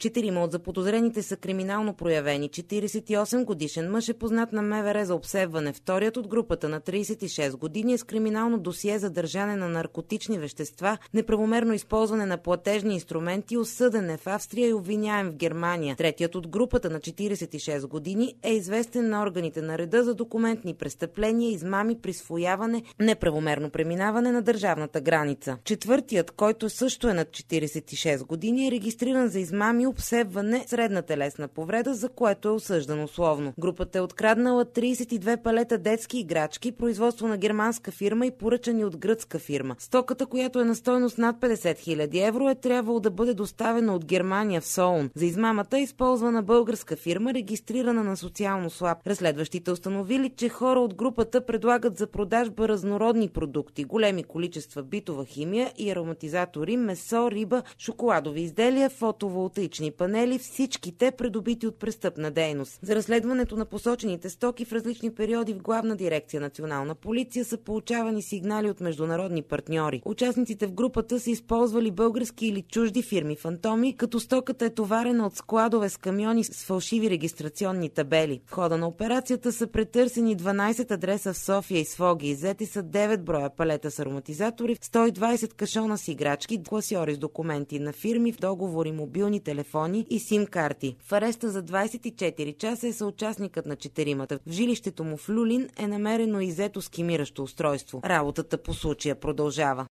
4 от заподозрените са криминално проявени. 48-годишен мъж е познат на МВР за обсебване. Вторият от групата на 36 години е с криминално досие за държане на наркотични вещества, неправомерно използване на платежни инструменти, осъден е в Австрия и обвиняем в Германия. Третият от групата на 46 години е известен на органите на реда за документни престъпления, измами, присвояване, неправомерно преминаване на държавната граница. Четвъртият, който също е над 46 години, е регистриран за измами, обсебване, средна телесна повреда, за което е осъждан условно. Групата е откраднала 32 палета детски играчки, производство на германска фирма и поръчани от гръцка фирма. Стоката, която е на стойност над 50 000 евро, е трябвало да бъде доставена от Германия в Солун. За измамата е използвана българска фирма, регистрирана на социално слаб. Разследващите установили, че хора от групата предлагат за продажба разнородни продукти, големи количества битова химия и ароматизатори, месо, риба, шоколадови изделия, фотоволтаични панели, всички те придобити от престъпна дейност. За разследването на посочените стоки в различни периоди в Главна дирекция Национална полиция са получавани сигнали от международни партньори. Участниците в групата са използвали български или чужди фирми фантоми, като стоката е товарена от складове с камиони с фалшиви регистрационни табели. В хода на операцията са претърсени 12 адреса в София и Своги. Иззети са 9 броя палета с ароматизатори, 120 кашона с играчки, класьори с документи на фирми, в договори, мобилни телефони и сим-карти. В ареста за 24 часа е съучастникът на четиримата. В жилището му в Люлин е намерено иззето скимиращо устройство. Работата по случая продължава.